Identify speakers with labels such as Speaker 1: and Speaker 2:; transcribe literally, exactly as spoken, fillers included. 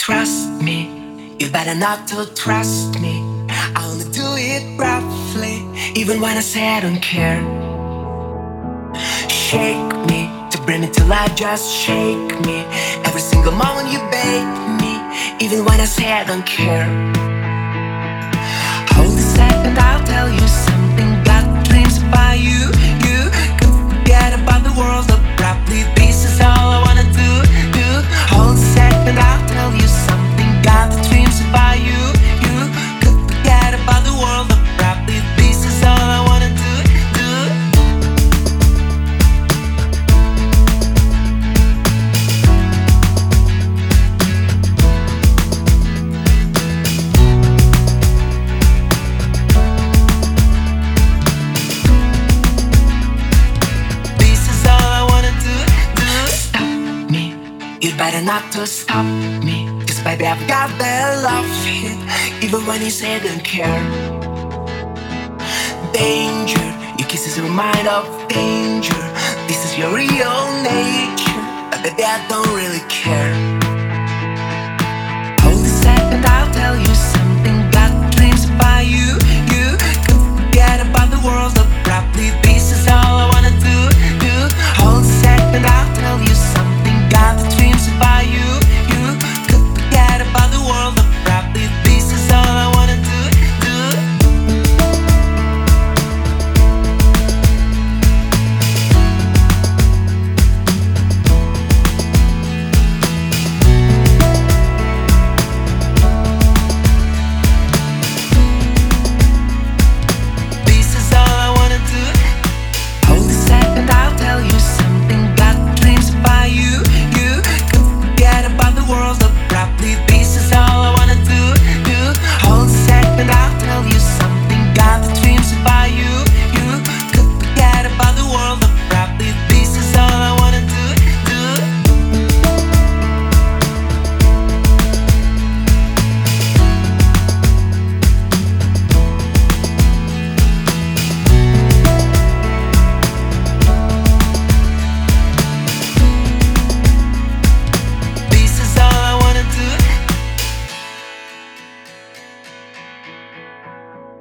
Speaker 1: Trust me, you better not to trust me. I only do it roughly, even when I say I don't care. Shake me to bring me to life, just shake me. Every single moment you bake me, even when I say I don't care. Hold a second, I'll tell you something. Got dreams about you, you could forget about the world abruptly. This is all I wanna do, do. Hold a second, I'll tell you something. Got dreams about you, you could forget about the world abruptly. This is all I wanna do, do. You better not to stop me, 'cause baby I've got that love hit, even when you say don't care. Danger, your kisses remind of danger. This is your real nature, but baby I don't really care.